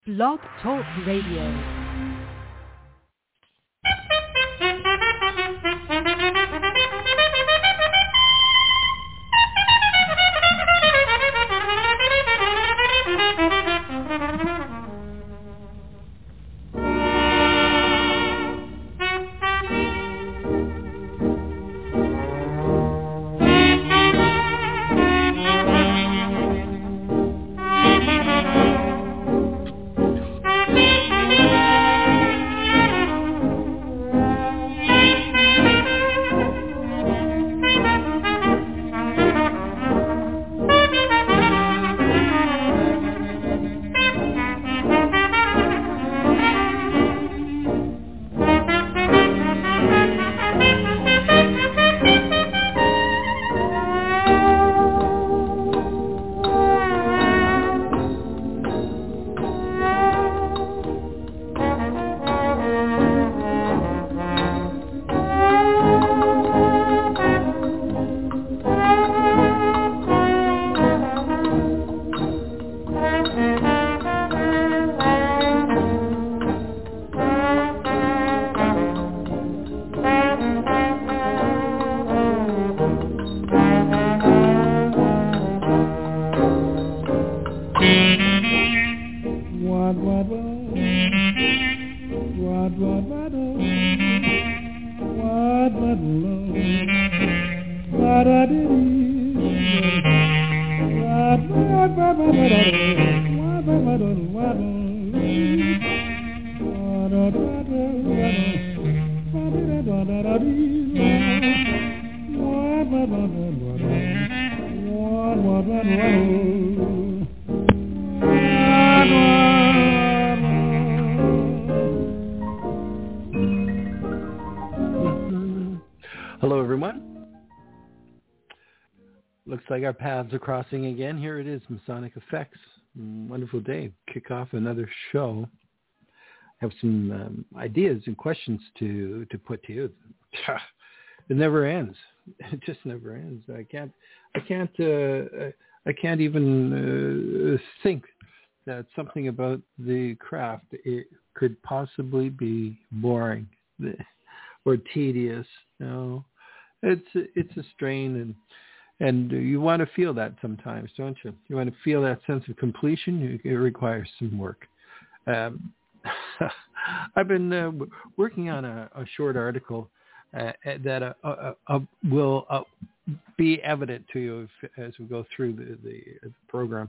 Blog Talk Radio. Hello, everyone. Looks like our paths are crossing again. Here it is, Masonic Effects. Wonderful day. Kick off another show. I have some ideas and questions to put to you. It never ends. It just never ends. I can't even think that something about the craft it could possibly be boring or tedious. No, it's a strain, and you want to feel that sometimes, don't you? You want to feel that sense of completion. It requires some work. I've been working on a short article that will be evident to you as we go through the program.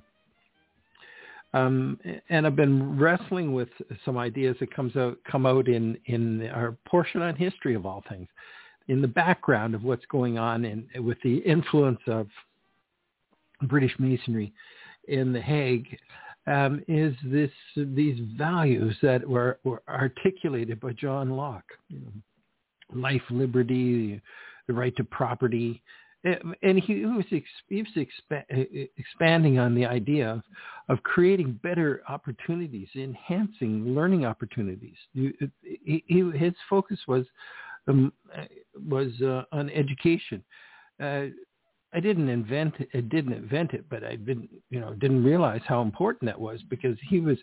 And I've been wrestling with some ideas that come out in our portion on history of all things, in the background of what's going on with the influence of British Masonry in The Hague. Is these values that were articulated by John Locke, life, liberty, the right to property, and he was expanding on the idea of creating better opportunities, enhancing learning opportunities. His focus was on education. I didn't invent it, but I didn't realize how important that was, because he was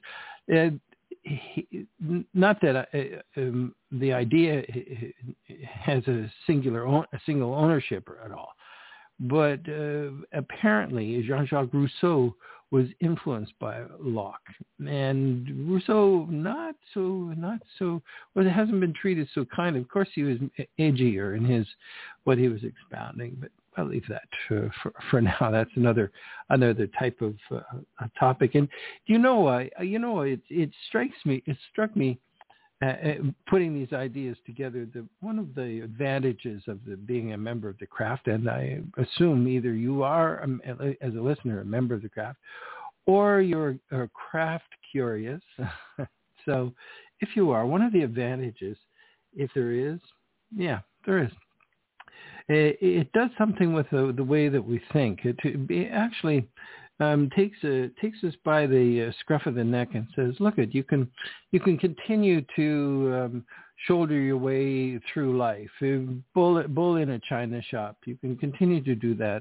not that the idea has a single ownership at all, but apparently Jean-Jacques Rousseau was influenced by Locke, and Rousseau not so. Well, it hasn't been treated so kind. Of course, he was edgier in what he was expounding, but I'll leave that for now. That's another type of topic. And it struck me putting these ideas together. One of the advantages of being a member of the craft, and I assume either you are, as a listener, a member of the craft, or you're a craft curious. So, if you are, one of the advantages, if there is, there is. It does something with the way that we think. It actually takes us by the scruff of the neck and says, "Look, you can continue to shoulder your way through life. Bull in a china shop. You can continue to do that,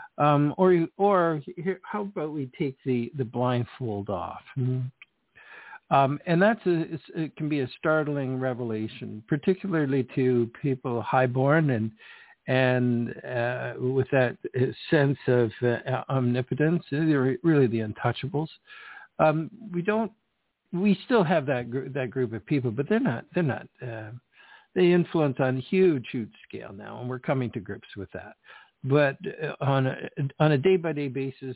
or how about we take the blindfold off? And it can be a startling revelation, particularly to people highborn and with that sense of omnipotence. They're really the untouchables. We still have that group of people, but they're not. They influence on huge scale now, and we're coming to grips with that. But on a day-by-day basis,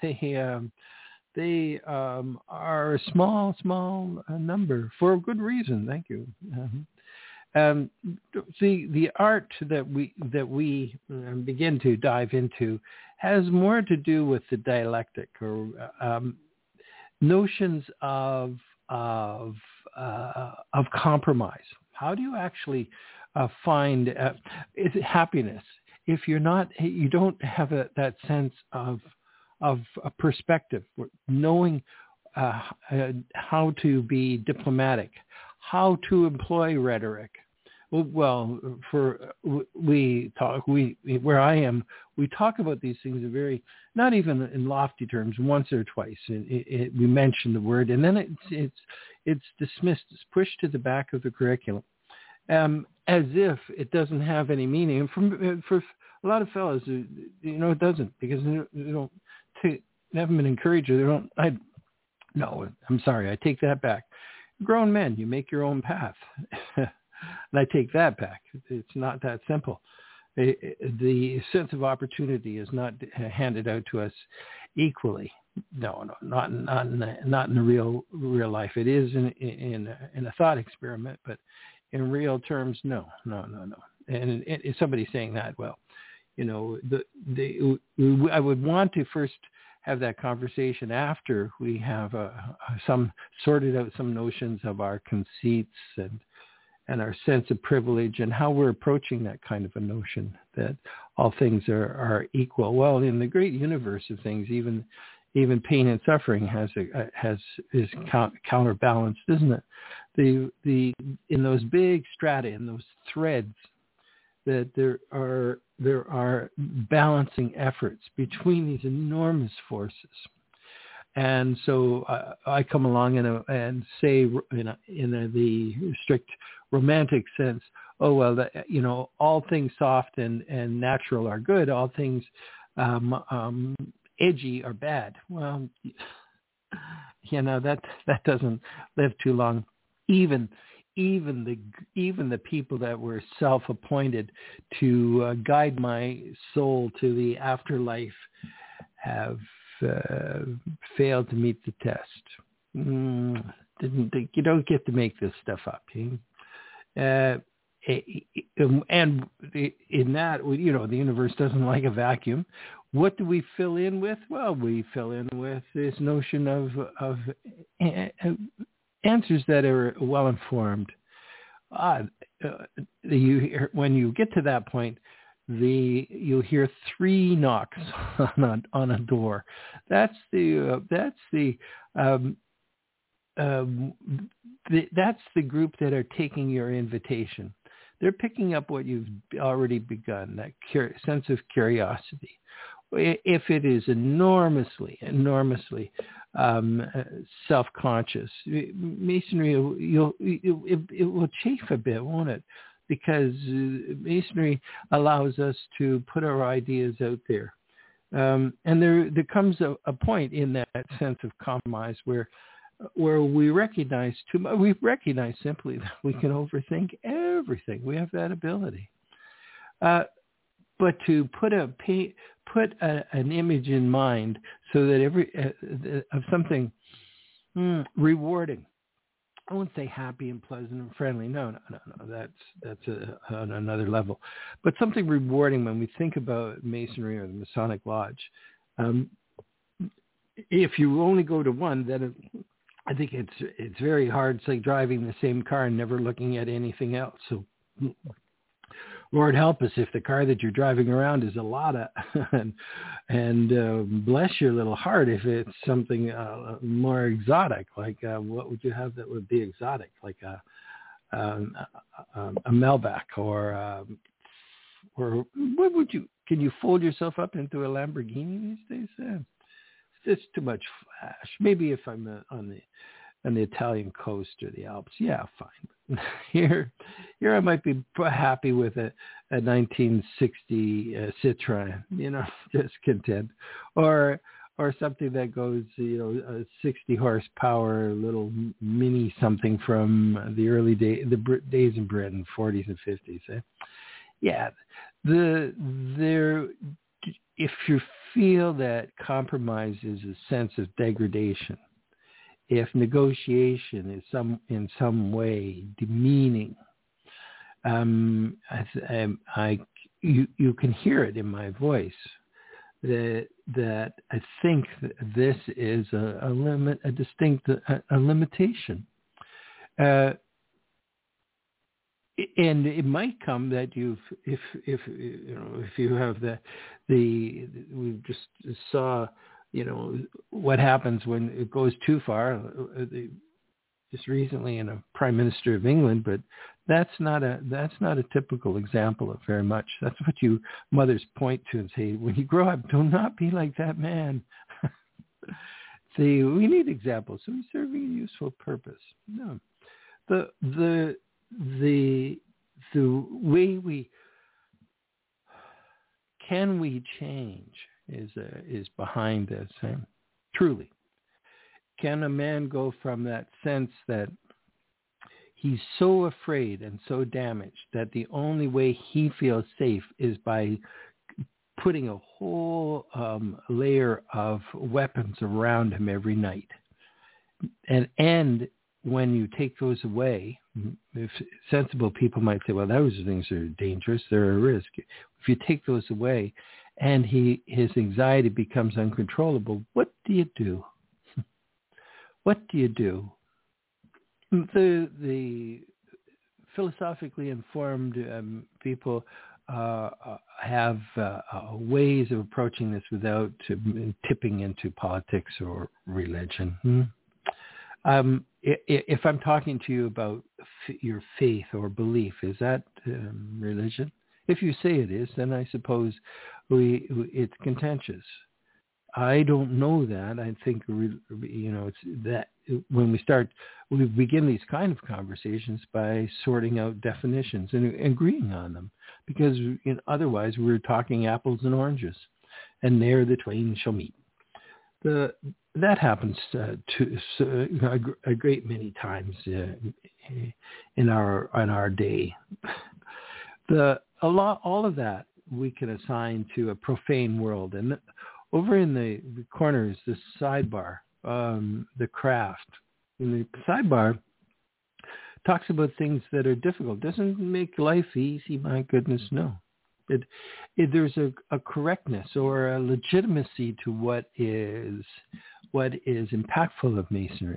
they are a small number for a good reason. Thank you. The art that we begin to dive into has more to do with the dialectic or notions of compromise. How do you actually find happiness if you don't have that sense of a perspective, knowing how to be diplomatic, how to employ rhetoric. Well, where I am, we talk about these things not even in lofty terms, once or twice. We mention the word, and then it's dismissed, it's pushed to the back of the curriculum, as if it doesn't have any meaning. And for a lot of fellows, it doesn't, because they haven't been encouraged. I'm sorry, I take that back. Grown men, you make your own path. And I take that back. It's not that simple. The sense of opportunity is not handed out to us equally. No, not in the real life. It is in a thought experiment, but in real terms, no. And if somebody's saying that, well, I would want to first have that conversation after we have sorted out some notions of our conceits and our sense of privilege and how we're approaching that kind of a notion that all things are equal. Well, in the great universe of things, even pain and suffering is counterbalanced, isn't it? In those big strata, in those threads, that there are balancing efforts between these enormous forces. And so I come along and say in the strict romantic sense, oh, well, all things soft and natural are good. All things edgy are bad. Well, that doesn't live too long. Even the people that were self-appointed to guide my soul to the afterlife have failed to meet the test. You don't get to make this stuff up. And in that, the universe doesn't like a vacuum. What do we fill in with? Well, we fill in with this notion of answers that are well informed. When you get to that point, you'll hear 3 knocks on a door. That's the group that are taking your invitation. They're picking up what you've already begun, that sense of curiosity. If it is enormously self-conscious, Masonry, it will chafe a bit, won't it? Because Masonry allows us to put our ideas out there. And there comes a point in that sense of compromise where we recognize simply that we can overthink everything. We have that ability. But to put an image in mind so that of something rewarding. I won't say happy and pleasant and friendly. No. That's on another level. But something rewarding when we think about Masonry or the Masonic Lodge. If you only go to one, then I think it's very hard. It's like driving the same car and never looking at anything else. So, Lord help us if the car that you're driving around is a Lada, and bless your little heart if it's something more exotic. Like what would you have that would be exotic? Like a Maybach or what would you? Can you fold yourself up into a Lamborghini these days? It's too much flash. Maybe if I'm on on the Italian coast or the Alps, yeah, fine. Here I might be happy with a 1960 Citroen, just content, or something that goes, a 60 horsepower little mini something from the early days in Britain, 40s and 50s. Yeah, if you feel that compromise is a sense of degradation, if negotiation is in some way demeaning, you can hear it in my voice that I think that this is a limitation. And it might come that if you have we just saw, what happens when it goes too far. Just recently in a Prime Minister of England, but that's not a typical example of very much. That's what you mothers point to and say, when you grow up, do not be like that man. See, we need examples. So he's serving a useful purpose. No, the way we change is behind this. Truly, can a man go from that sense that he's so afraid and so damaged that the only way he feels safe is by putting a whole layer of weapons around him every night, and when you take those away, if sensible people might say, well, those things are dangerous, they're a risk. If you take those away and his anxiety becomes uncontrollable, what do you do? What do you do? The philosophically informed people have ways of approaching this without tipping into politics or religion. If I'm talking to you about your faith or belief, is that religion? If you say it is, then I suppose it's contentious. I don't know that. I think it's that when we begin these kind of conversations by sorting out definitions and agreeing on them, because otherwise we're talking apples and oranges, and there the twain shall meet. That happens a great many times in our day. All of that we can assign to a profane world, and over in the corner is this sidebar, the craft. And the sidebar talks about things that are difficult. Doesn't make life easy, my goodness, no. There's a correctness or a legitimacy to what is impactful of Masonry.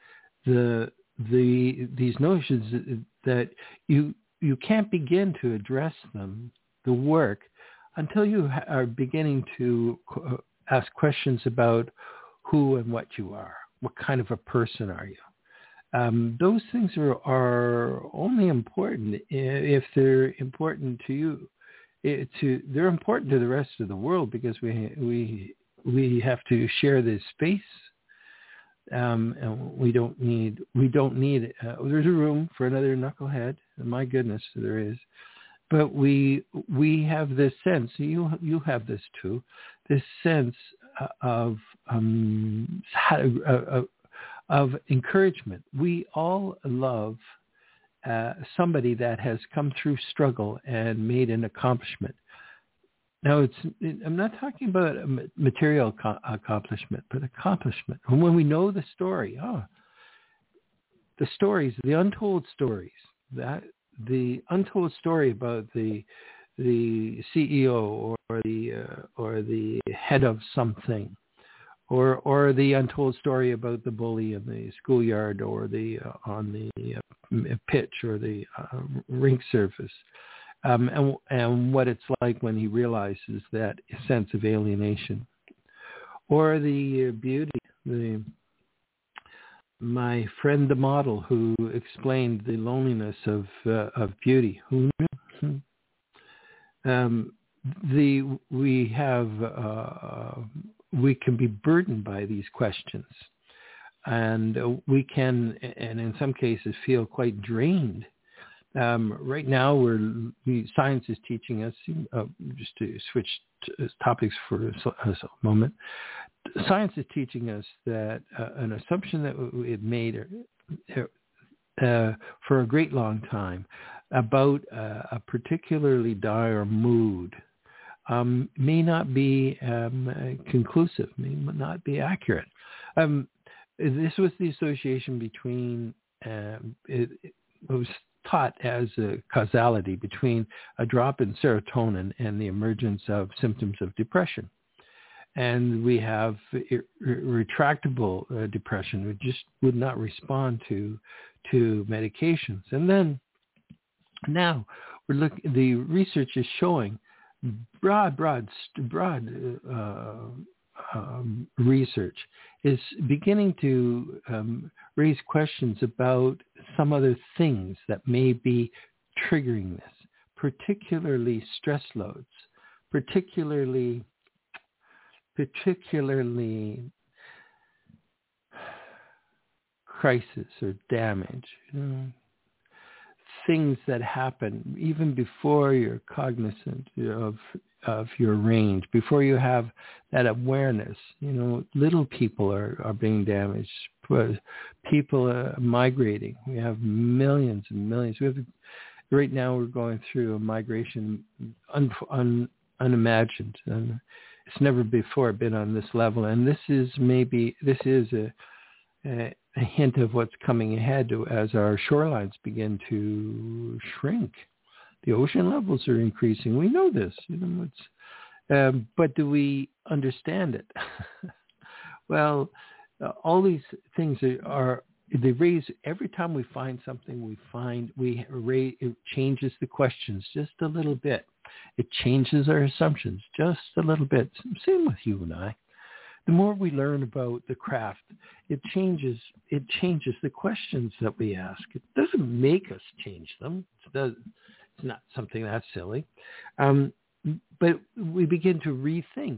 These notions that you can't begin to address them, the work, until you are beginning to ask questions about who and what you are. What kind of a person are you? Those things are only important if they're important to you. They're important to the rest of the world because we have to share this space, and we don't need. There's a room for another knucklehead, and my goodness, there is. But we have this sense. You have this too. This sense of encouragement. We all love somebody that has come through struggle and made an accomplishment. Now, I'm not talking about a material accomplishment, but accomplishment. And when we know the story, the stories, the untold stories, the untold story about the CEO or the head of something, or the untold story about the bully in the schoolyard or on the pitch or the rink surface, and what it's like when he realizes that sense of alienation, or the beauty, my friend the model who explained the loneliness of beauty. Who knew? We can be burdened by these questions. and we can, and in some cases, feel quite drained. Right now, science is teaching us, just to switch topics for a moment, science is teaching us that an assumption that it made for a great long time about a particularly dire mood may not be conclusive, may not be accurate. This was the association between, it was taught as a causality between a drop in serotonin and the emergence of symptoms of depression. And we have retractable depression, which just would not respond to medications. And then now the research is showing broad research is beginning to raise questions about some other things that may be triggering this, particularly stress loads, particularly crisis or damage, things that happen even before you're cognizant of your range, before you have that awareness. Little people are being damaged, people are migrating. We have millions and millions. Right now we're going through a migration unimagined, and it's never before been on this level. And this is a hint of what's coming ahead as our shorelines begin to shrink. The ocean levels are increasing. We know this. But do we understand it? Well, all these things they raise every time we find something. It changes the questions just a little bit. It changes our assumptions just a little bit. Same with you and I. The more we learn about the craft, it changes the questions that we ask. It doesn't make us change them. It's not something that silly. But we begin to rethink.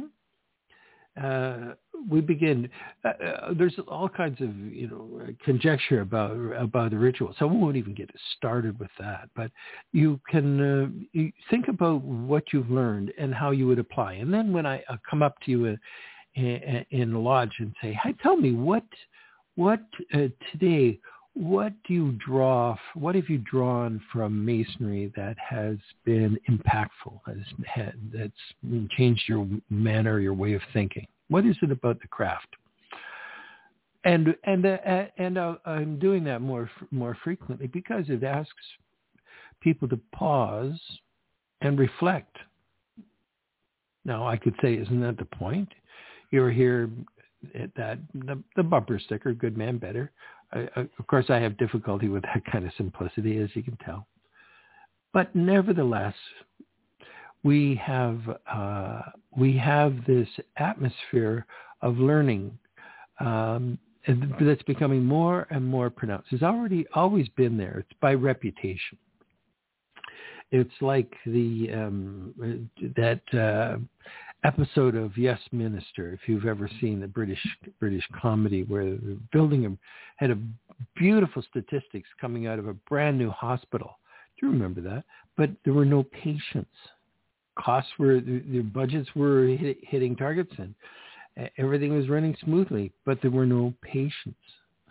There's all kinds of conjecture about the ritual. So I won't even get started with that. But you can you think about what you've learned and how you would apply. And then when I come up to you in the lodge and say, "Hey, tell me what today, what do you draw? What have you drawn from Masonry that has been impactful? That's changed your manner, your way of thinking? What is it about the craft?" And I'm doing that more frequently because it asks people to pause and reflect. Now I could say, isn't that the point? You're here at the bumper sticker, good man, better. Of course, I have difficulty with that kind of simplicity, as you can tell. But nevertheless, we have this atmosphere of learning that's becoming more and more pronounced. It's always been there. It's by reputation. It's like that episode of Yes Minister, if you've ever seen the British comedy, where the building had a beautiful statistics coming out of a brand new hospital. Do you remember that? But there were no patients. Costs their budgets were hitting targets, and everything was running smoothly, but there were no patients.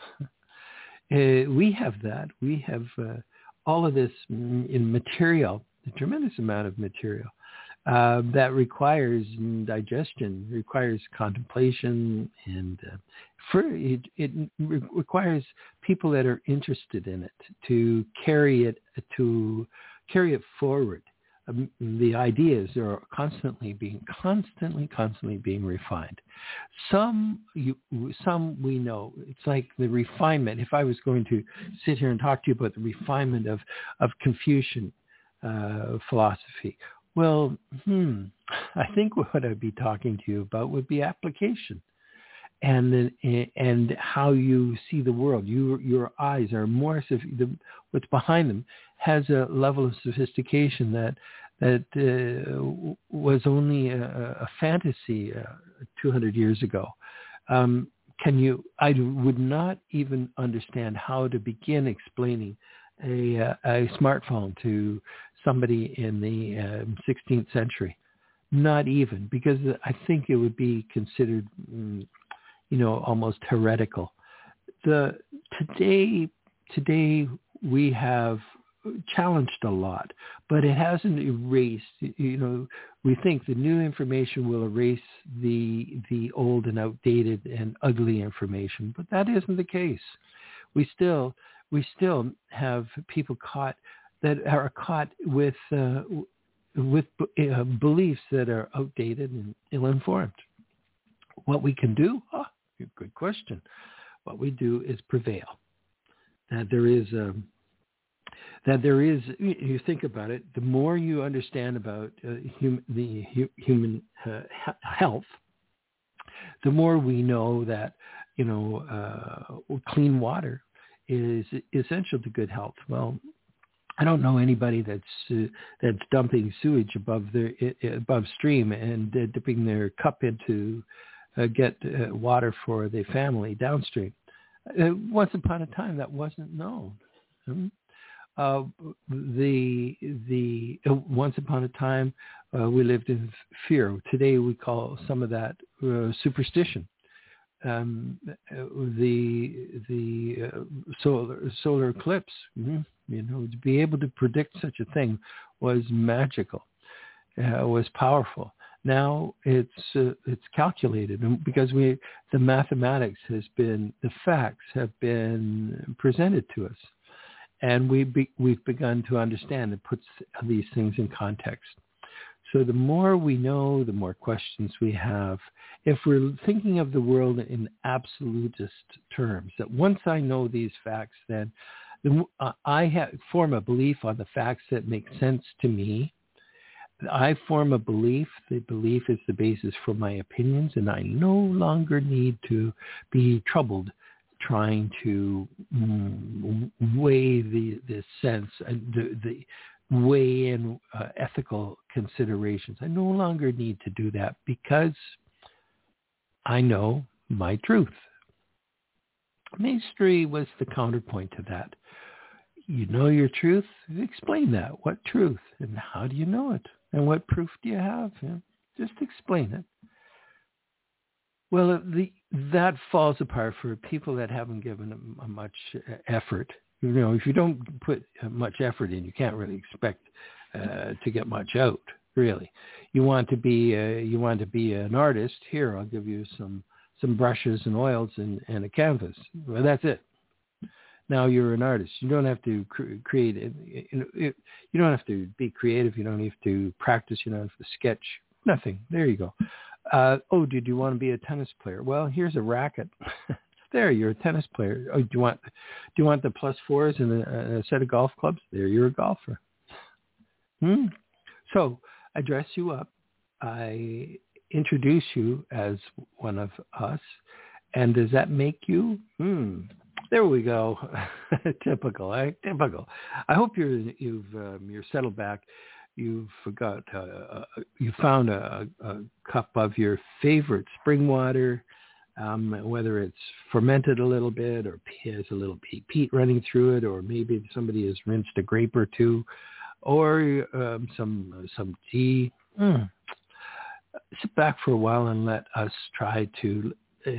We have that. We have all of this in material, a tremendous amount of material. That requires digestion, requires contemplation, and it requires people that are interested in it to carry it forward. The ideas are constantly being refined. Some we know. It's like the refinement. If I was going to sit here and talk to you about the refinement of Confucian philosophy, well, I think what I'd be talking to you about would be application, and how you see the world. Your eyes are more. What's behind them has a level of sophistication that was only a fantasy 200 years ago. I would not even understand how to begin explaining a smartphone to somebody in the 16th century. Not even, because I think it would be considered, almost heretical. Today we have challenged a lot, but it hasn't erased. We think the new information will erase the old and outdated and ugly information, but that isn't the case. We still have people that are caught with beliefs that are outdated and ill-informed. What we can do? Good question. What we do is prevail. That there is, you think about it, the more you understand about human health, the more we know that, clean water is essential to good health. Well, I don't know anybody that's dumping sewage above stream and dipping their cup into get water for their family downstream. Once upon a time, that wasn't known. Once upon a time, we lived in fear. Today, we call some of that superstition. The solar eclipse, to be able to predict such a thing was magical, was powerful. Now it's calculated, and because the mathematics the facts have been presented to us, and we've begun to understand. It puts these things in context. So the more we know, the more questions we have. If we're thinking of the world in absolutist terms, that once I know these facts, then I form a belief on the facts that make sense to me. I form a belief. The belief is the basis for my opinions, and I no longer need to be troubled trying to weigh the sense and the weigh in ethical considerations. I no longer need to do that because I know my truth. Mystery was the counterpoint to that. You know your truth? Explain that. What truth? And how do you know it? And what proof do you have? Just explain it. Well, that falls apart for people that haven't given much effort. If you don't put much effort in, you can't really expect to get much out. Really, you want to be an artist. Here, I'll give you some brushes and oils and a canvas. Well, that's it. Now you're an artist. You don't have to create. You don't have to be creative. You don't have to practice. You don't have to sketch. Nothing. There you go. Did you want to be a tennis player? Well, here's a racket. There, you're a tennis player. Oh, do you want the +4s and a set of golf clubs? There, you're a golfer. So I dress you up. I introduce you as one of us. And does that make you? There we go. Typical, eh? Typical. I hope you're settled back. You found a cup of your favorite spring water, whether it's fermented a little bit or has a little peat running through it, or maybe somebody has rinsed a grape or two, or some tea. Sit back for a while and let us try to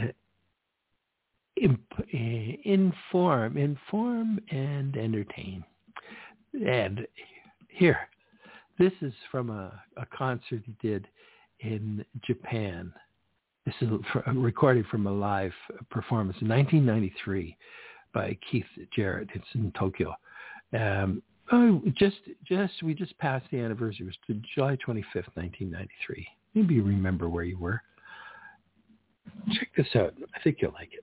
inform and entertain. And here, this is from a concert he did in Japan. This is a recording from a live performance in 1993 by Keith Jarrett. It's in Tokyo. We just passed the anniversary. It was July 25th, 1993. Maybe you remember where you were. Check this out. I think you'll like it.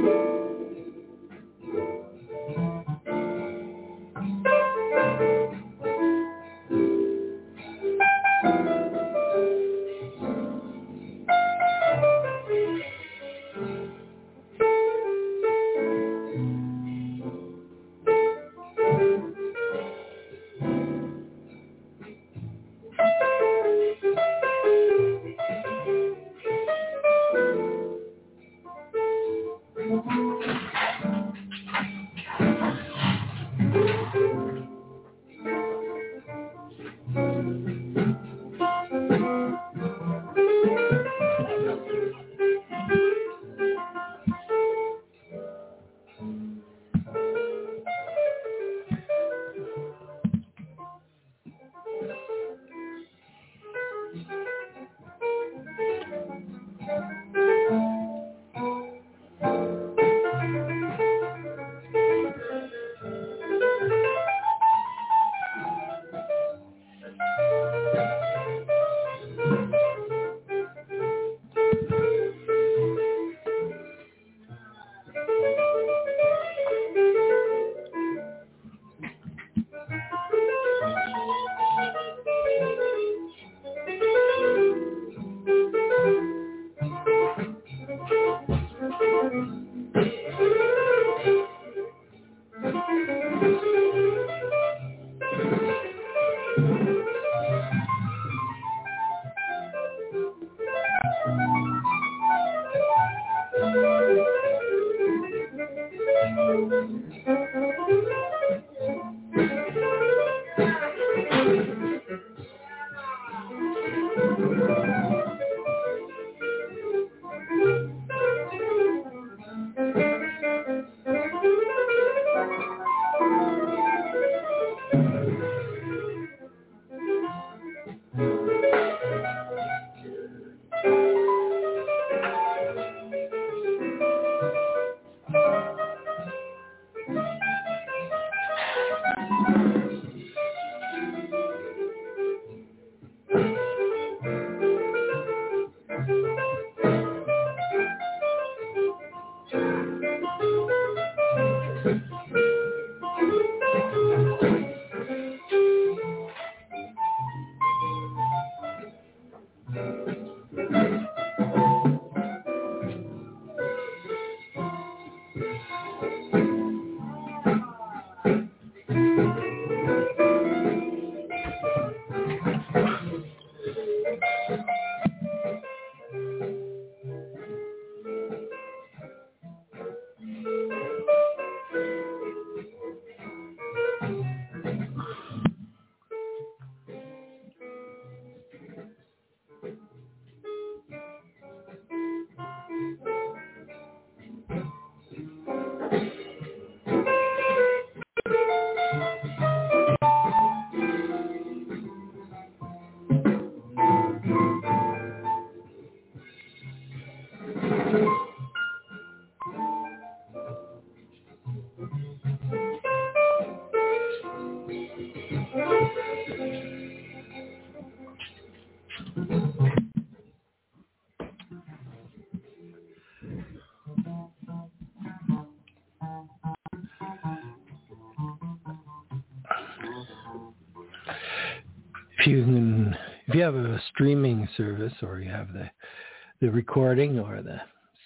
If you have a streaming service, or you have the recording or the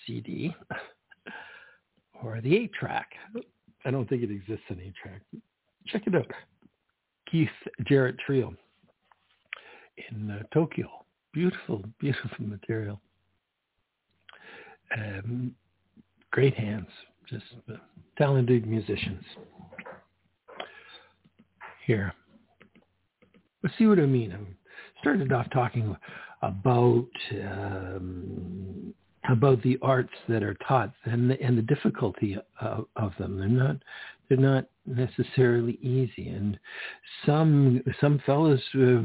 CD or the 8-track, I don't think it exists in 8-track. Check it out. Keith Jarrett Trio in Tokyo. Beautiful, beautiful material. Great hands, just talented musicians. Here. Let's see what I mean. I started off talking about the arts that are taught and the difficulty of them. They're not necessarily easy, and some fellows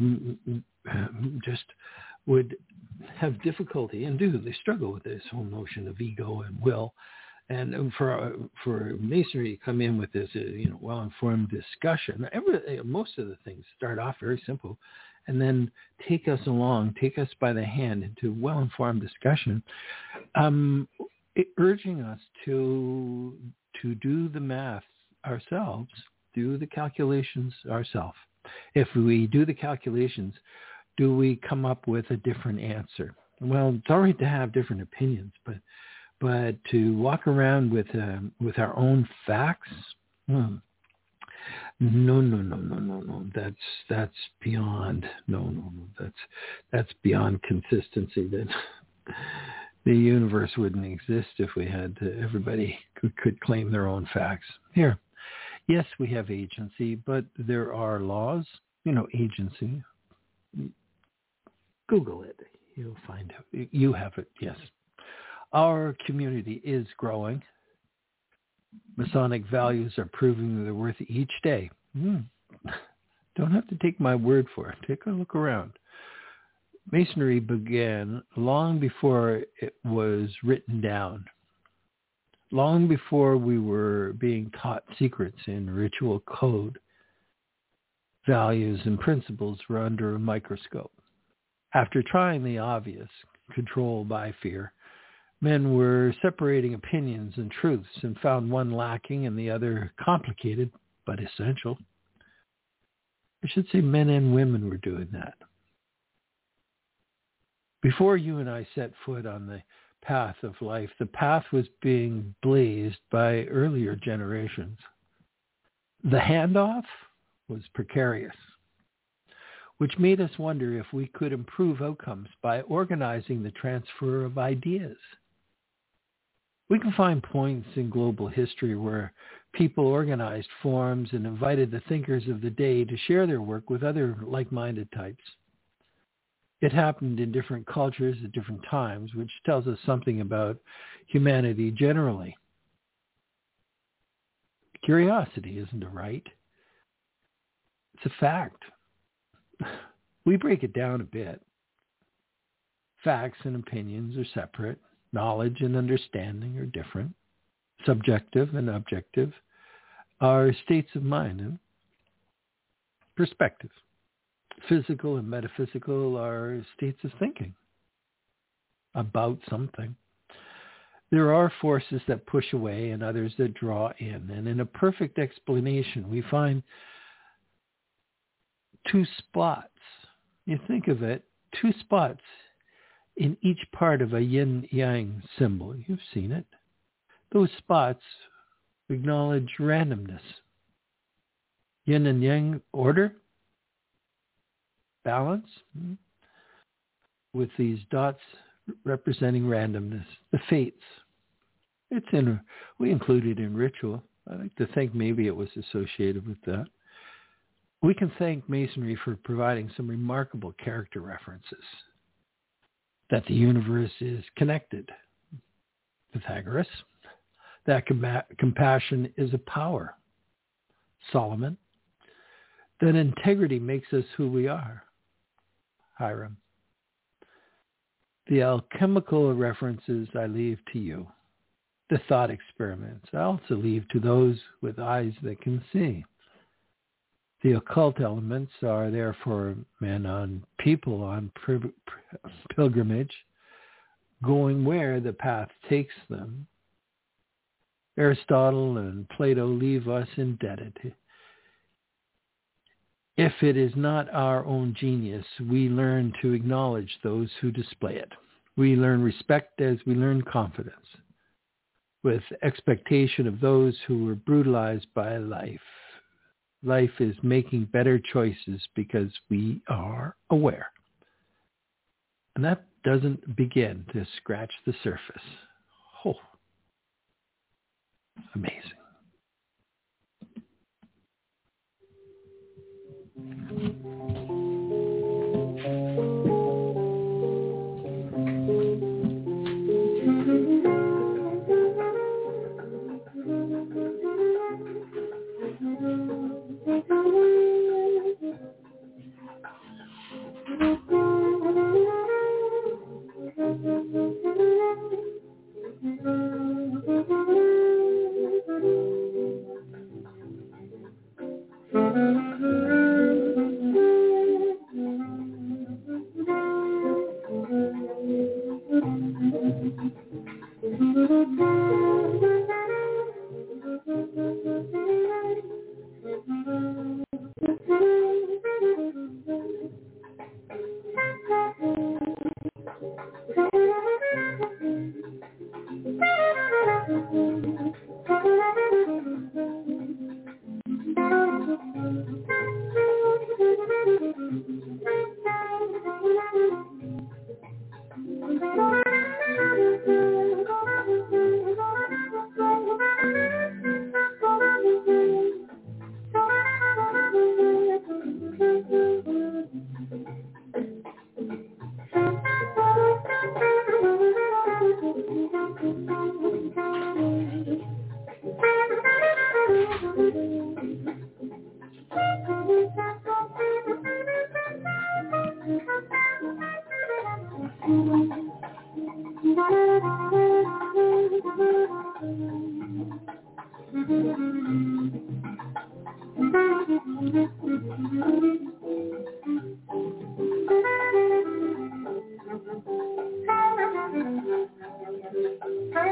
just would have difficulty, and they struggle with this whole notion of ego and will. And for Masonry to come in with this, well-informed discussion, most of the things start off very simple, and then take us by the hand into well-informed discussion. urging us to do the math ourselves, do the calculations ourselves. If we do the calculations, do we come up with a different answer? Well, it's all right to have different opinions, but to walk around with our own facts, no. That's beyond that's beyond consistency. That the universe wouldn't exist if we had everybody could claim their own facts. Here, yes, we have agency, but there are laws. Agency. Google it. You'll find it. You have it. Yes. Our community is growing. Masonic values are proving their worth each day. Don't have to take my word for it. Take a look around. Masonry began long before it was written down, long before we were being taught secrets in ritual code. Values and principles were under a microscope. After trying the obvious, control by fear, men were separating opinions and truths and found one lacking and the other complicated but essential. I should say men and women were doing that. Before you and I set foot on the path of life, the path was being blazed by earlier generations. The handoff was precarious, which made us wonder if we could improve outcomes by organizing the transfer of ideas. We can find points in global history where people organized forums and invited the thinkers of the day to share their work with other like-minded types. It happened in different cultures at different times, which tells us something about humanity generally. Curiosity isn't a right. It's a fact. We break it down a bit. Facts and opinions are separate. Knowledge and understanding are different. Subjective and objective are states of mind and perspective. Physical and metaphysical are states of thinking about something. There are forces that push away and others that draw in. And in a perfect explanation, we find two spots. You think of it, two spots in each part of a yin-yang symbol. You've seen it. Those spots acknowledge randomness. Yin and yang order, balance, with these dots representing randomness, the fates. We include it in ritual. I like to think maybe it was associated with that. We can thank Masonry for providing some remarkable character references. That the universe is connected. Pythagoras. That compassion is a power. Solomon. That integrity makes us who we are. Hiram. The alchemical references I leave to you. The thought experiments I also leave to those with eyes that can see. The occult elements are there for men on people on pilgrimage, going where the path takes them. Aristotle and Plato leave us indebted. If it is not our own genius, we learn to acknowledge those who display it. We learn respect as we learn confidence, with expectation of those who were brutalized by life. Life is making better choices because we are aware. And that doesn't begin to scratch the surface. Oh, amazing.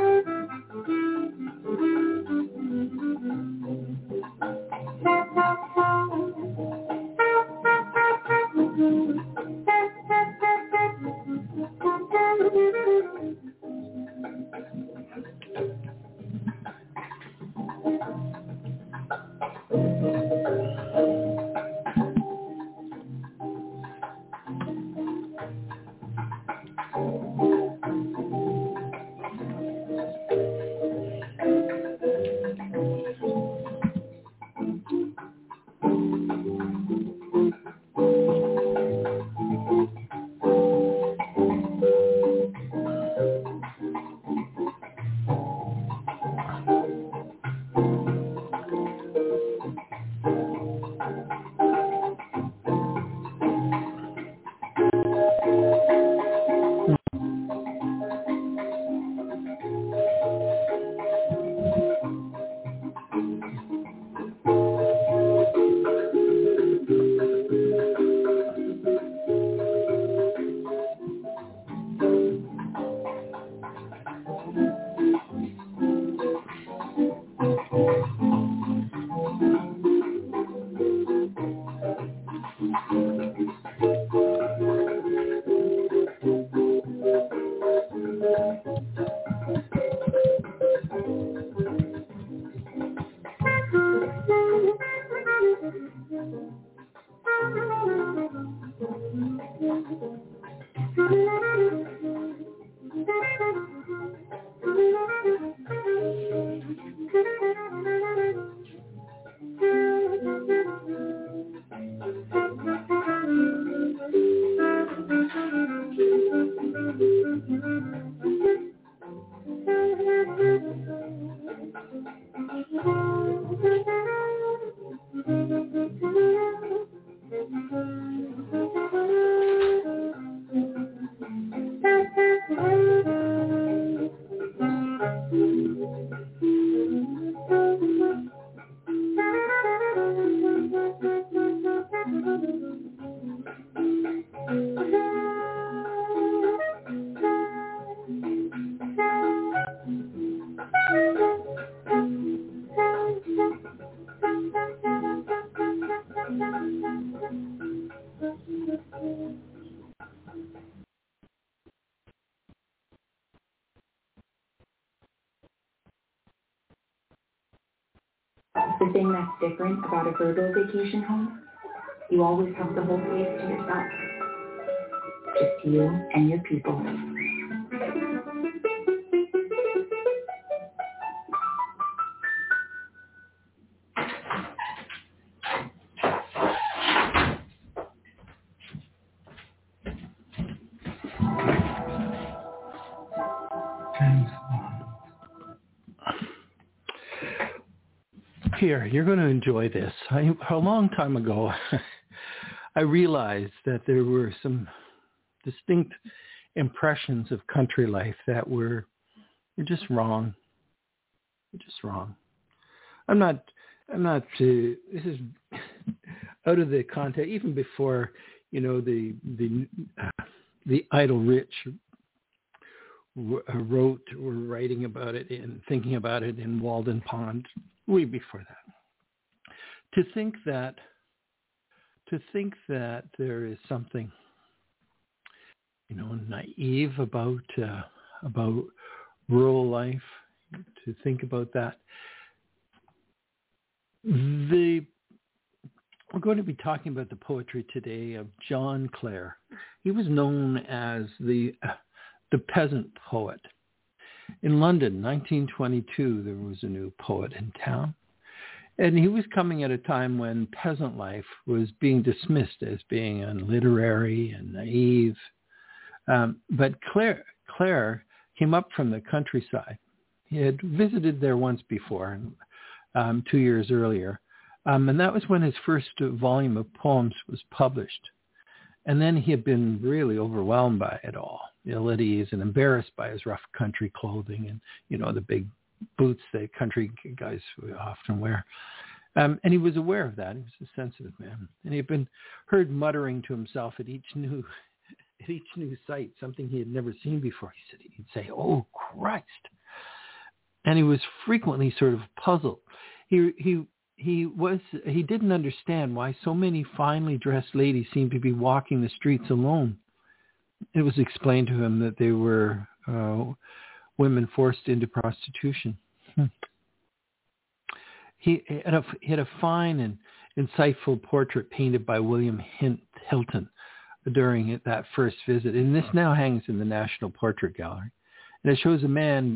The thing that's different about a Virgo vacation home, you always have the whole place to yourself. Just you and your people. Here, you're going to enjoy this. A long time ago, I realized that there were some distinct impressions of country life that were just wrong. Just wrong. I'm not, this is out of the context, even before, the idle rich wrote or writing about it and thinking about it in Walden Pond, way before that. To think that there is something, naive about rural life, to think about that. We're going to be talking about the poetry today of John Clare. He was known as the peasant poet. In London, 1922, there was a new poet in town. And he was coming at a time when peasant life was being dismissed as being unliterary and naive. But Clare came up from the countryside. He had visited there once before, 2 years earlier. And that was when his first volume of poems was published. And then he had been really overwhelmed by it all, ill at ease and embarrassed by his rough country clothing and, the big boots that country guys often wear. And he was aware of that. He was a sensitive man. And he had been heard muttering to himself at each new sight, something he had never seen before. He'd say, "Oh, Christ." and he was frequently sort of puzzled. He didn't understand why so many finely dressed ladies seemed to be walking the streets alone. It was explained to him that they were women forced into prostitution. He had a fine and insightful portrait painted by William Hilton during that first visit, and this now hangs in the National Portrait Gallery. And it shows a man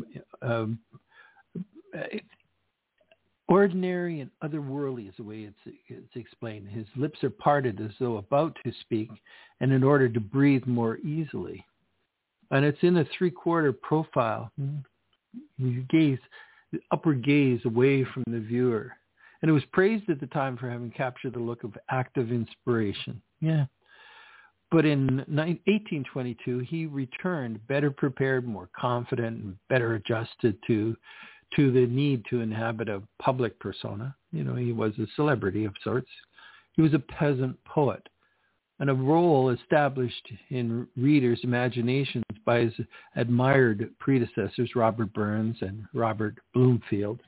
ordinary and otherworldly is the way it's explained. His lips are parted as though about to speak, and in order to breathe more easily. And it's in a 3/4 profile. You gaze, the upward gaze away from the viewer. And it was praised at the time for having captured the look of active inspiration. Yeah. But in 1822, he returned better prepared, more confident, and better adjusted to the need to inhabit a public persona. You know, he was a celebrity of sorts. He was a peasant poet, and a role established in readers' imaginations by his admired predecessors, Robert Burns and Robert Bloomfield.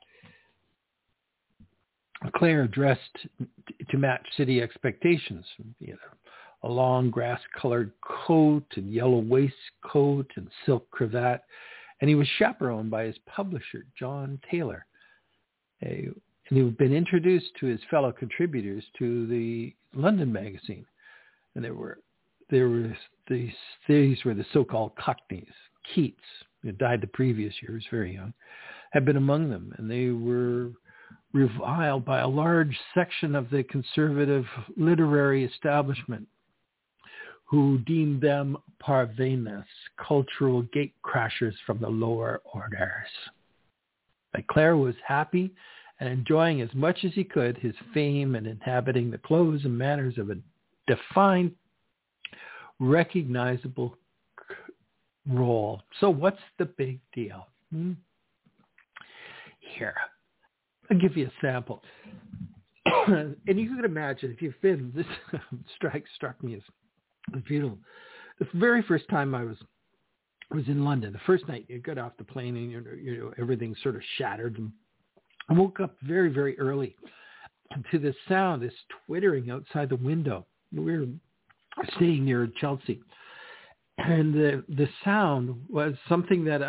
Clare dressed to match city expectations. You know, a long grass-colored coat and yellow waistcoat and silk cravat, and he was chaperoned by his publisher, John Taylor. And he had been introduced to his fellow contributors to the London magazine, and these were the so-called Cockneys. Keats, who died the previous year, he was very young, had been among them, and they were reviled by a large section of the conservative literary establishment, who deemed them parvenus, cultural gatecrashers from the lower orders. But Clare was happy and enjoying as much as he could his fame and inhabiting the clothes and manners of a defined, recognizable role. So what's the big deal? Here, I'll give you a sample. And you could imagine, if you've been, this struck me as beautiful. The very first time I was in London, the first night you got off the plane and you know everything sort of shattered. And I woke up very, very early to this sound, this twittering outside the window. We were staying near Chelsea, and the sound was something that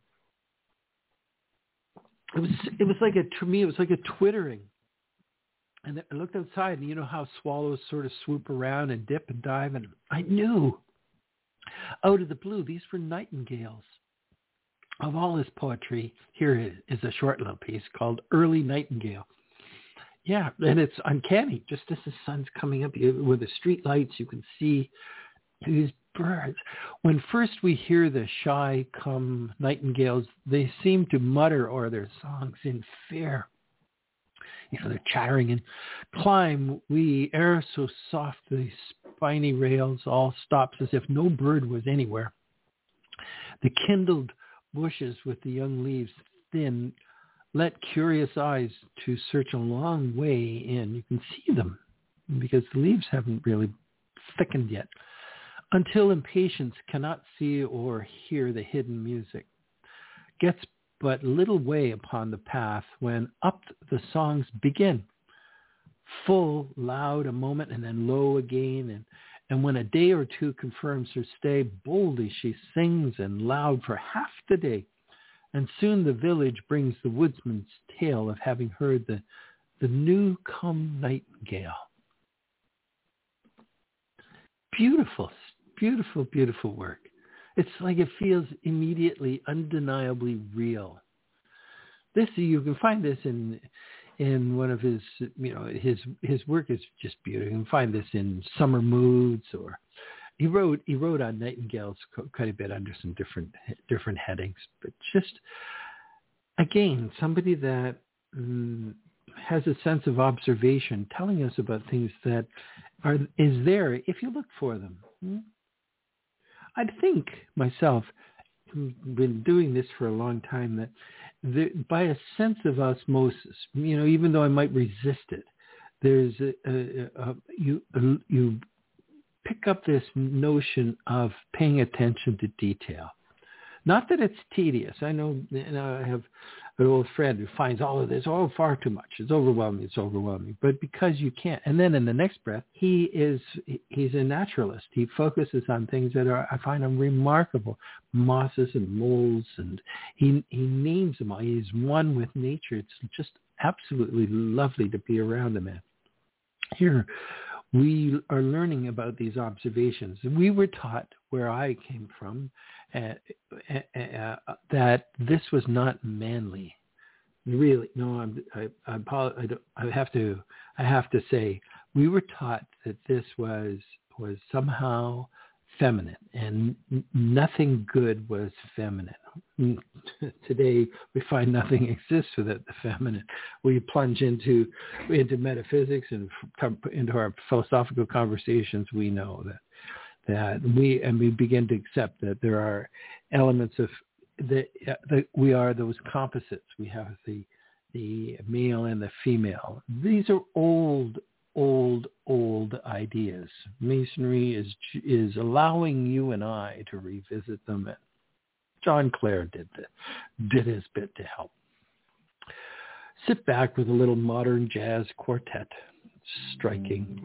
it was like to me it was like a twittering. And I looked outside, and you know how swallows sort of swoop around and dip and dive, and I knew out of the blue these were nightingales. Of all his poetry, here is a short little piece called Early Nightingale. Yeah, and it's uncanny. Just as the sun's coming up with the street lights, you can see these birds. When first we hear the shy come nightingales, they seem to mutter o'er their songs in fear. You know, they're chattering and climb we ere so soft the spiny rails, all stops as if no bird was anywhere. The kindled bushes with the young leaves thin, let curious eyes to search a long way in. You can see them because the leaves haven't really thickened yet, until impatience cannot see or hear the hidden music. Gets but little way upon the path when up the songs begin. Full, loud a moment, and then low again. And when a day or two confirms her stay, boldly she sings and loud for half the day. And soon the village brings the woodsman's tale of having heard the new come nightingale. Beautiful, beautiful, beautiful work. It's like it feels immediately, undeniably real. This, you can find this in one of his, you know, his work is just beautiful. You can find this in Summer Moods, or he wrote on nightingales quite a bit under some different headings. But just again, somebody that has a sense of observation, telling us about things that is there if you look for them. I think myself, who've been doing this for a long time, that by a sense of osmosis, you know, even though I might resist it, there's you pick up this notion of paying attention to detail. Not that it's tedious. I know, I have an old friend who finds all of this, far too much. It's overwhelming. But because you can't. And then in the next breath, he's a naturalist. He focuses on things that I find them remarkable. Mosses and moles, and he names them all. He's one with nature. It's just absolutely lovely to be around him. Here, we are learning about these observations. We were taught, where I came from, that this was not manly. Really, no. I have to say, we were taught that this was somehow feminine, and nothing good was feminine. Today, we find nothing exists without the feminine. We plunge into metaphysics and into our philosophical conversations. We know that we begin to accept that there are elements of that we are those composites. We have the male and the female. These are old ideas. Masonry is allowing you and I to revisit them. And John Clare did his bit to help. Sit back with a little modern jazz quartet striking.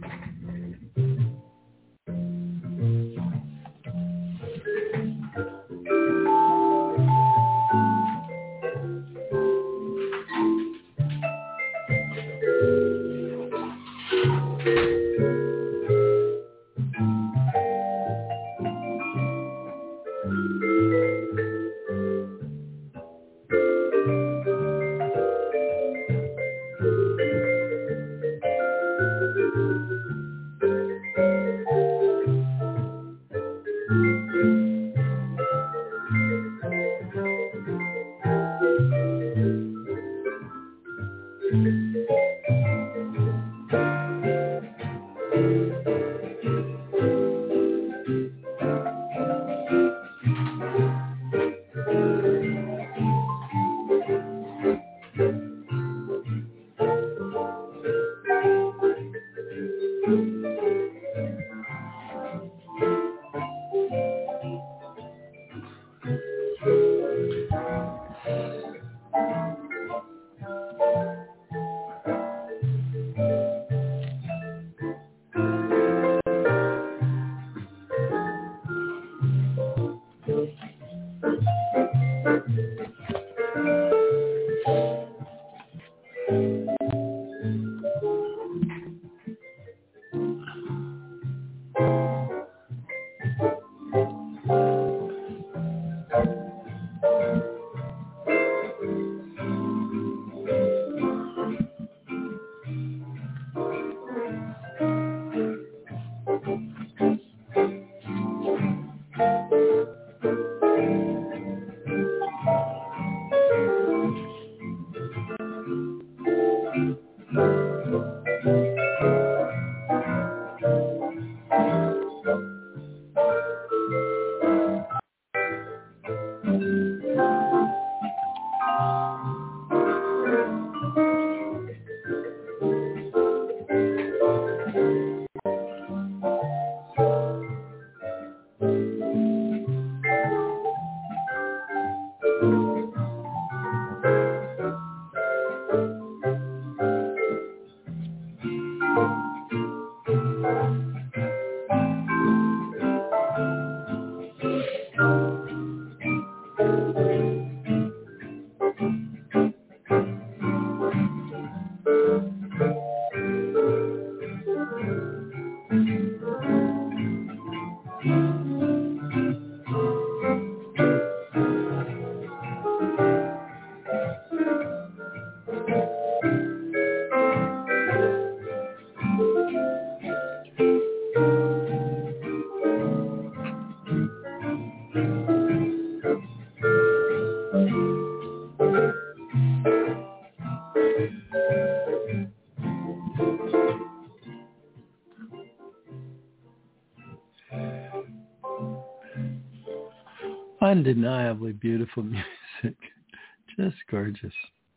Undeniably beautiful music. Just gorgeous.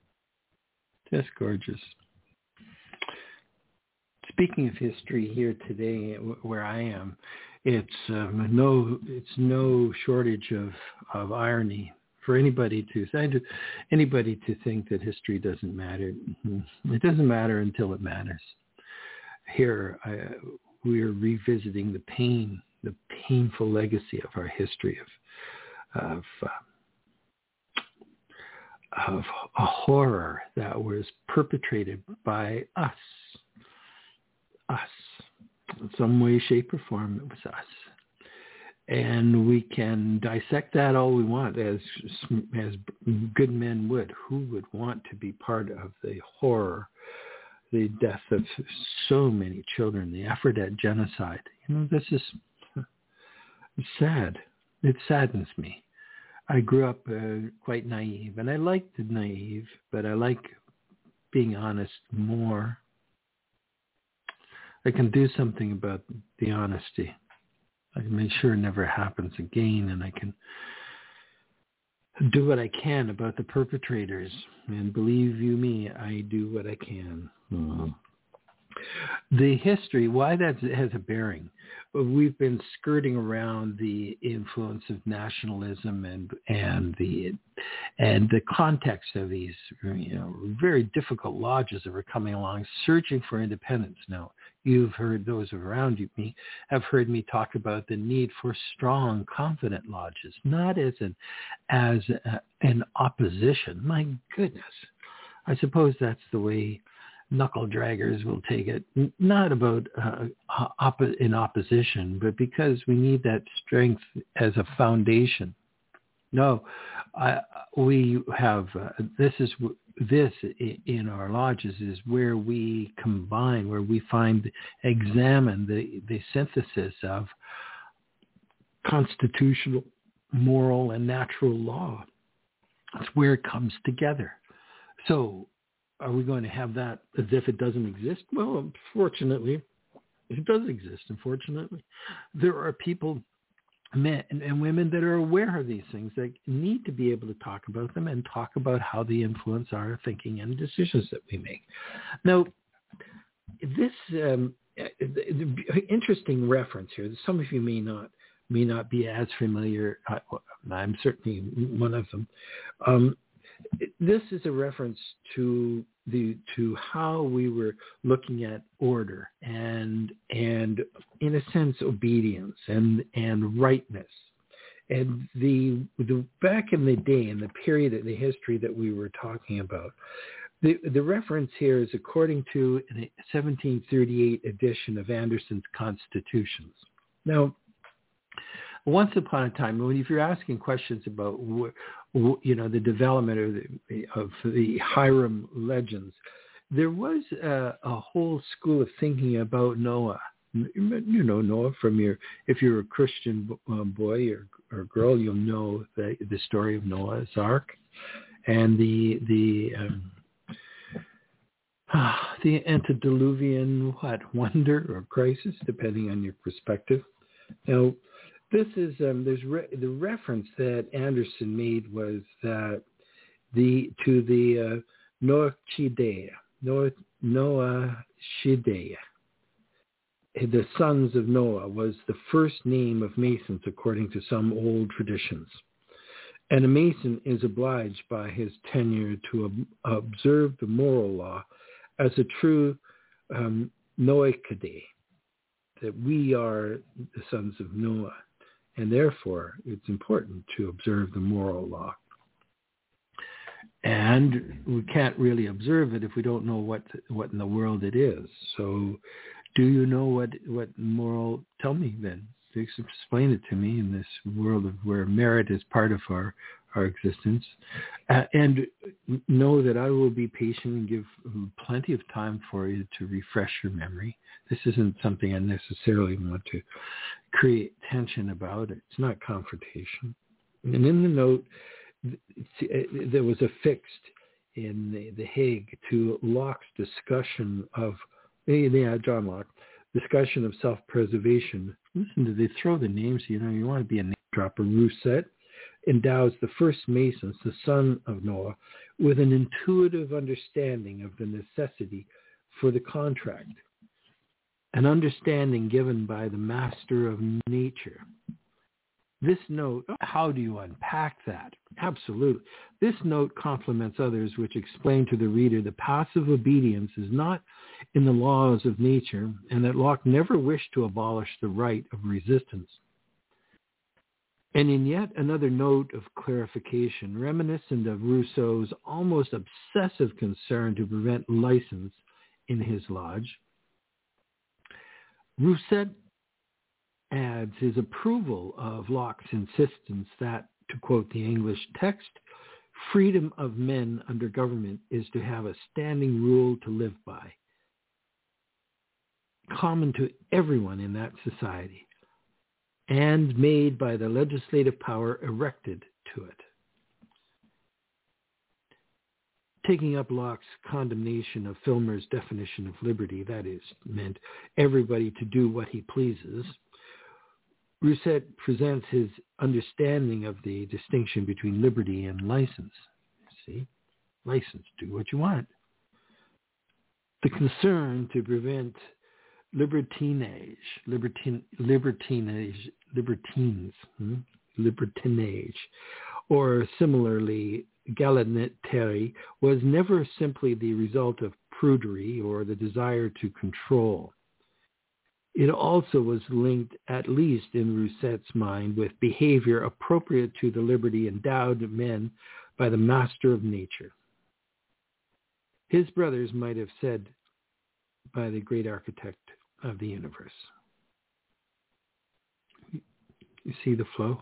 Just gorgeous. Speaking of history here today, where I am, it's no shortage of irony for anybody to think that history doesn't matter. It doesn't matter until it matters. Here, we are revisiting the painful legacy of our history of a horror that was perpetrated by us. In some way, shape, or form, it was us. And we can dissect that all we want, as good men would. Who would want to be part of the horror, the death of so many children, the effort at genocide? This is sad. It saddens me. I grew up quite naive, and I liked the naive, but I like being honest more. I can do something about the honesty. I can make sure it never happens again, and I can do what I can about the perpetrators. And believe you me, I do what I can. The history, why that has a bearing. We've been skirting around the influence of nationalism and the context of these very difficult lodges that were coming along, searching for independence. Now, you've heard, those around me have heard me talk about the need for strong, confident lodges, not as an opposition. My goodness, I suppose that's the way knuckle draggers will take it, not about in opposition, but because we need that strength as a foundation. No, we have this in our lodges is where we combine, where we examine the synthesis of constitutional, moral, and natural law. It's where it comes together. So, are we going to have that as if it doesn't exist? Well, unfortunately, it does exist, unfortunately. There are people, men and women, that are aware of these things, that need to be able to talk about them and talk about how they influence our thinking and decisions that we make. Now, this interesting reference here, some of you may not be as familiar. I'm certainly one of them. This is a reference to how we were looking at order and in a sense obedience and rightness. And the back in the day, in the period of the history that we were talking about, the reference here is according to a 1738 edition of Anderson's Constitutions. Now, once upon a time, if you're asking questions about the development of the Hiram legends, there was a whole school of thinking about Noah. You know Noah if you're a Christian boy or girl, you'll know the story of Noah's Ark and the antediluvian wonder or crisis, depending on your perspective. Now, this is the reference that Anderson made was that the Noachidea, the sons of Noah, was the first name of Masons according to some old traditions. And a Mason is obliged by his tenure to observe the moral law as a true Noachide, that we are the sons of Noah. And therefore, it's important to observe the moral law. And we can't really observe it if we don't know what in the world it is. So do you know what moral? Tell me then. Explain it to me in this world of where merit is part of our existence. And know that I will be patient and give plenty of time for you to refresh your memory. This isn't something I necessarily want to create tension about. It's not confrontation. And in the note, there was affixed in the Hague to Locke's discussion of, John Locke, discussion of self-preservation. Listen, they throw the names, you want to be a name dropper. Rousset endows the first Masons, the son of Noah, with an intuitive understanding of the necessity for the contract. an understanding given by the master of nature. This note, how do you unpack that? Absolutely. This note complements others which explain to the reader the passive obedience is not in the laws of nature, and that Locke never wished to abolish the right of resistance. And in yet another note of clarification, reminiscent of Rousseau's almost obsessive concern to prevent license in his lodge, Rousset adds his approval of Locke's insistence that, to quote the English text, freedom of men under government is to have a standing rule to live by, common to everyone in that society, and made by the legislative power erected to it. Taking up Locke's condemnation of Filmer's definition of liberty, that is, meant everybody to do what he pleases, Rousset presents his understanding of the distinction between liberty and license. See? License, do what you want. The concern to prevent libertinage, or similarly galanterie, was never simply the result of prudery or the desire to control. It also was linked, at least in Rousset's mind, with behavior appropriate to the liberty endowed men by the master of nature. His brothers might have said by the great architect of the universe. You see the flow?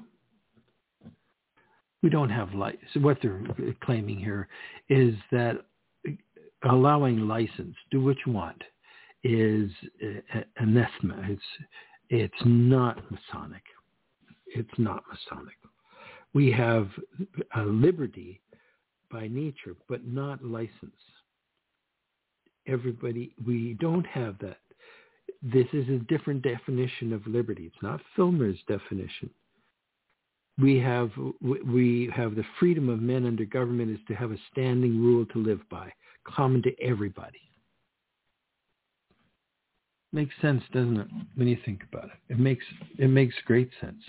We don't have light. So what they're claiming here is that allowing license, do what you want, is anathema. It's not Masonic. It's not Masonic. We have a liberty by nature, but not license. Everybody, we don't have that. This is a different definition of liberty. It's not Filmer's definition. We have the freedom of men under government is to have a standing rule to live by, common to everybody. Makes sense, doesn't it, when you think about it? It makes great sense.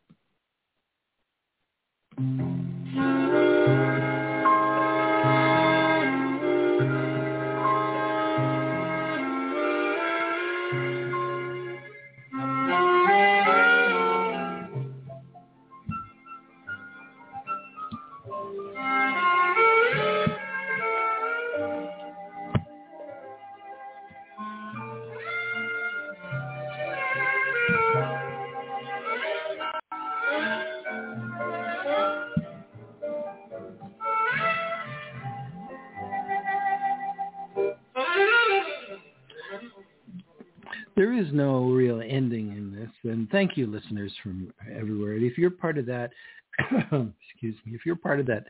There is no real ending in this, and thank you, listeners from everywhere. If you're part of that, excuse me, if you're part of that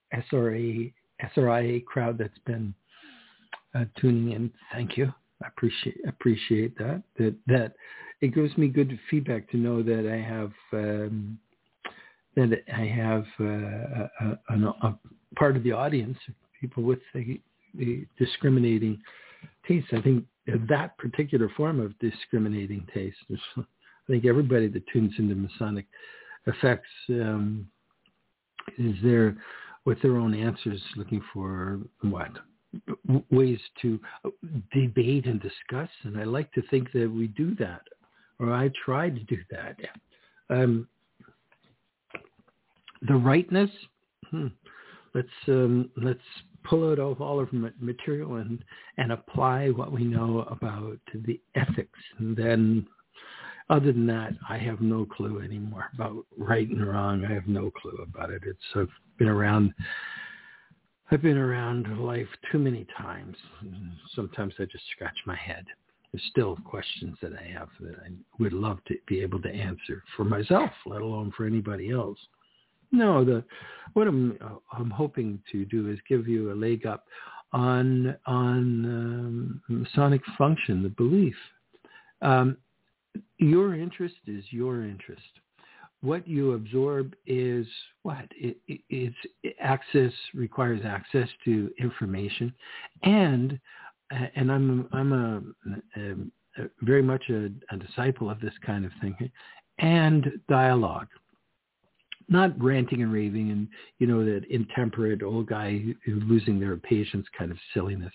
SRIA crowd that's been tuning in, thank you. I appreciate that. That it gives me good feedback to know that I have a part of the audience, people with the discriminating taste. I think that particular form of discriminating taste, I think everybody that tunes into Masonic Effects is there with their own answers, looking for ways to debate and discuss. And I like to think that we do that, or I try to do that. The rightness, let's pull out all of the material and apply what we know about the ethics. And then other than that, I have no clue anymore about right and wrong. I have no clue about it. I've been around life too many times. Sometimes I just scratch my head. There's still questions that I have that I would love to be able to answer for myself, let alone for anybody else. No, what I'm hoping to do is give you a leg up on Masonic function, the belief. Your interest is your interest. What you absorb is what? It's requires access to information, and I'm very much a disciple of this kind of thing, and dialogue. Not ranting and raving and, that intemperate old guy who's losing their patience kind of silliness.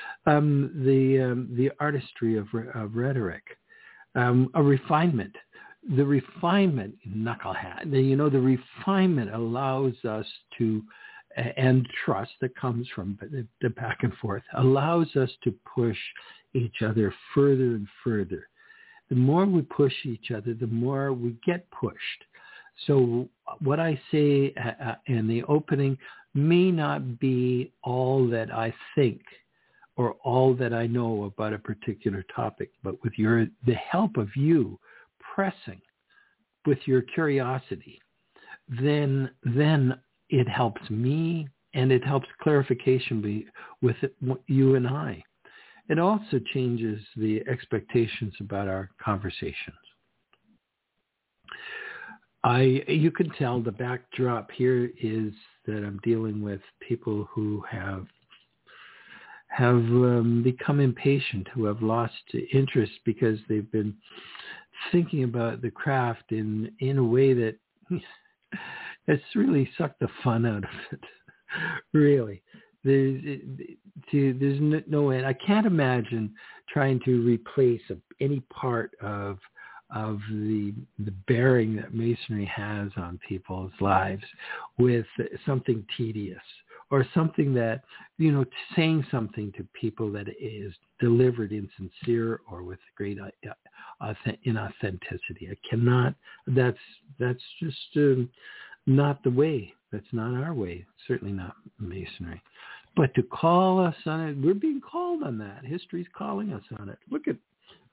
The artistry of rhetoric, a refinement. The refinement, knucklehead, the refinement allows us to, and trust that comes from the back and forth, allows us to push each other further and further. The more we push each other, the more we get pushed. So what I say in the opening may not be all that I think or all that I know about a particular topic, but with the help of you pressing with your curiosity, then it helps me and it helps clarification with you and I. It also changes the expectations about our conversations. You can tell the backdrop here is that I'm dealing with people who have become impatient, who have lost interest because they've been thinking about the craft in a way that it's really sucked the fun out of it. Really, there's no end. I can't imagine trying to replace any part of the bearing that Masonry has on people's lives with something tedious or something that, saying something to people that is delivered insincere or with great inauthenticity. I cannot, that's just not the way. That's not our way. Certainly not Masonry. But to call us on it, we're being called on that. History's calling us on it. Look at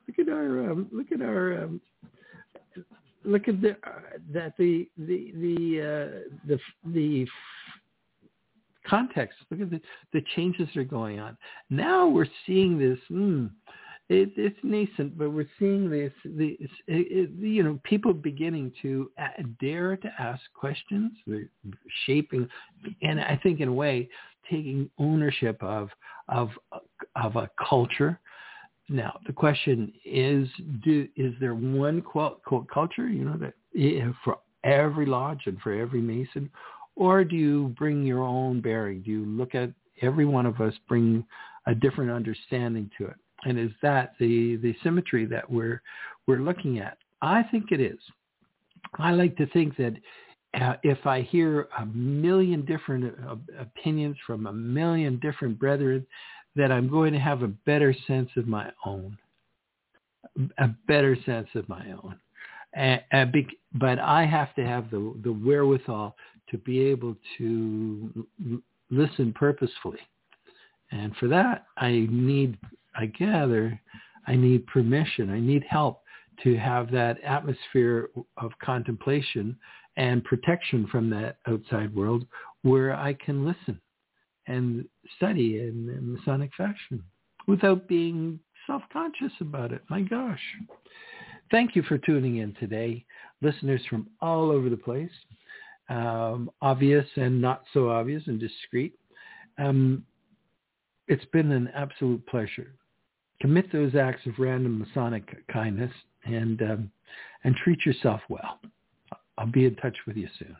the context. Look at the changes that are going on. Now we're seeing this. It's nascent, but we're seeing this. People beginning to dare to ask questions. They're shaping, and I think in a way taking ownership of a culture. Now the question is there one culture, that for every lodge and for every Mason, or do you bring your own bearing? Do you look at every one of us bring a different understanding to it? And is that the symmetry that we're looking at? I think it is. I like to think that if I hear a million different opinions from a million different brethren, that I'm going to have a better sense of my own. But I have to have the wherewithal to be able to listen purposefully. And for that, I need permission. I need help to have that atmosphere of contemplation and protection from that outside world where I can listen and study in Masonic fashion without being self-conscious about it. My gosh. Thank you for tuning in today. Listeners from all over the place, obvious and not so obvious and discreet. It's been an absolute pleasure. Commit those acts of random Masonic kindness and treat yourself well. I'll be in touch with you soon.